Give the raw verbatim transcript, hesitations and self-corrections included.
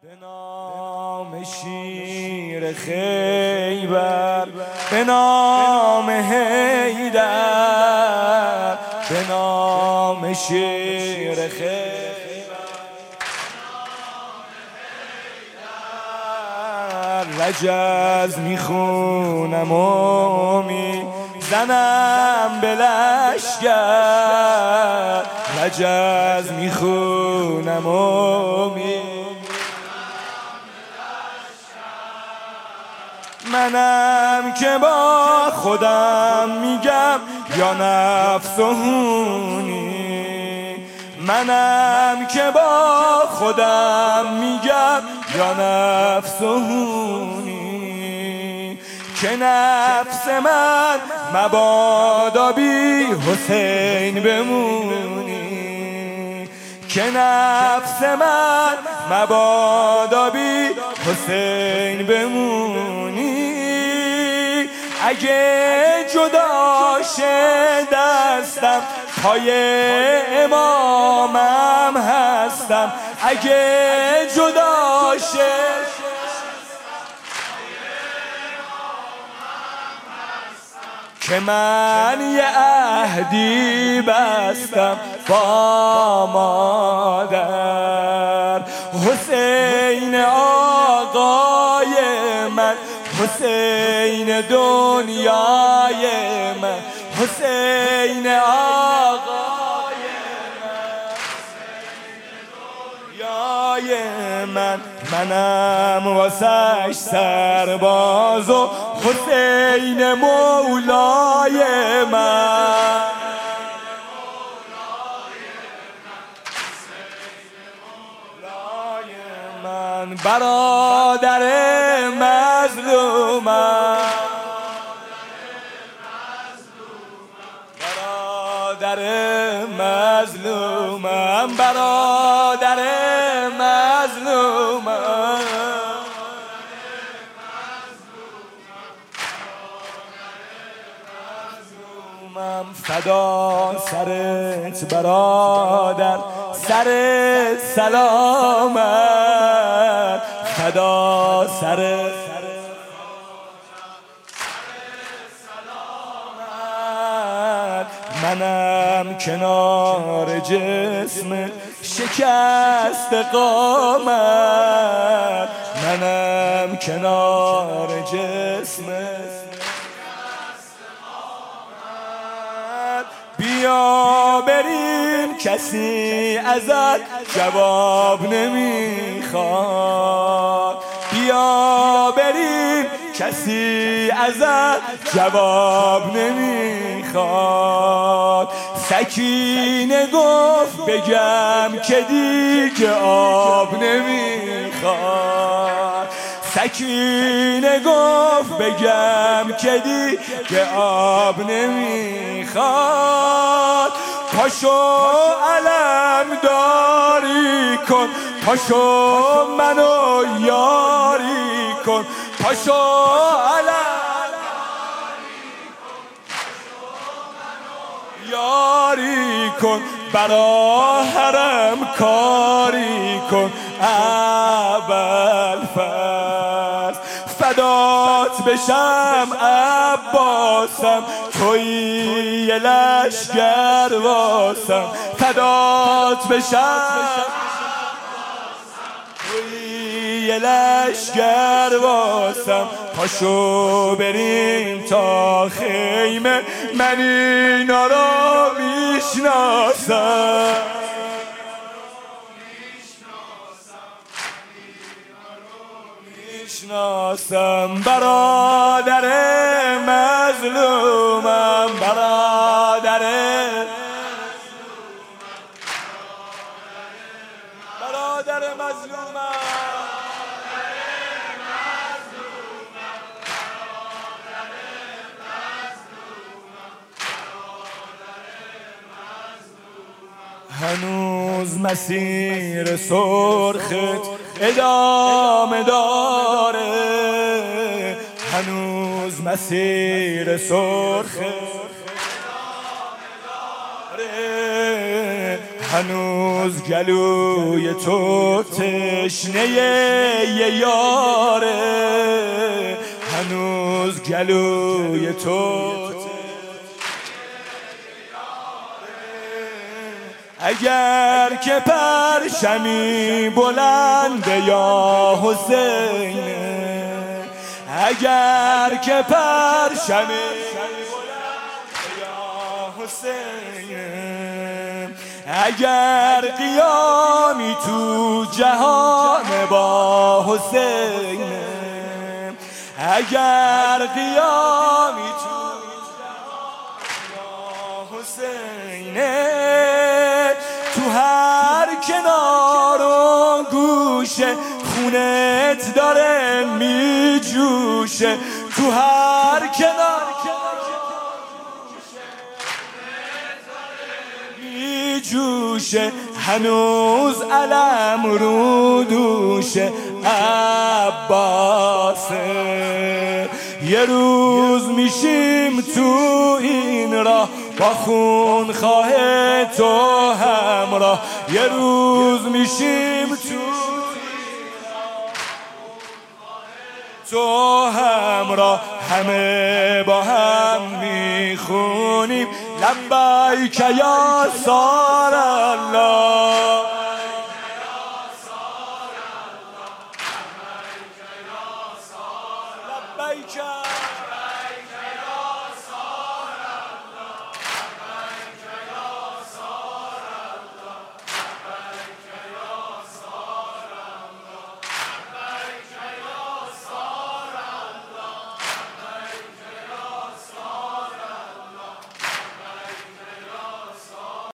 به نام شیر خیبر، به نام حیدر، به نام شیر خیبر، رجز میخونم و میزنم به لشگر، رجز میخونم و میزنم. منم که با خودم میگم یا نفس و هونی، منم که با خودم میگم یا نفس و هونی، که نفس من مبادا بی حسین بمونی، که نفس من مبادا بی حسین بمونی. اگه جدا شه دستم پای امامم هستم، اگه جدا شه که من یه عهدی بستم با مادر. حسین آقای من، حسین دنیای من، حسین آقای من، دنیای من. منم واسش سرباز و حسین مولای من، برادر مظلومم، برادر مظلومم، برادر مظلومم. فدا سرت برادر، سر سلامت، فدا سر سلامت. منم کنار جسم شکست قامت، منم کنار جسم بیا بریم کسی ازت جواب نمیخواد، بیا بریم کسی ازت جواب نمیخواد. سکینه گفت بگم که دیگه آب نمیخواد، سکینه گفت بگم که دیگه آب نمیخواد. پاشو علم داری کن، پاشو منو یاری کن، پاشو علم یاری کن، برا حرم کاری کن. ابوالفضل فدات بشم عباسم، تویی یه لشگر واسم، فدات بشم تویی یه لشگر واسم. پاشو بریم تا خیمه، من اینا رو میشناسم، میشناسم. برادر مظلومم، برادر برادر مظلومم، هنوز مسیر سرخت ادامه داره، هنوز مسیر سرخت ادامه داره، هنوز گلوی تو تشنه ی یاره، هنوز گلوی تو اگر که پرچمی بلند یا حسین، اگر که پرچمی بلند یا حسین، اگر قیامی تو جهان با حسین، اگر قیامی تو جهان با حسین، تو هر کنار و گوشه خونت داره می جوشه، تو هر کنار می جوشه، هنوز علم رو دوشه عباسه. یه روز میشیم تو این راه با خون خواه تو همراه، یه روز میشیم تو تو همراه، همه با هم میخونیم لبیک یا سارا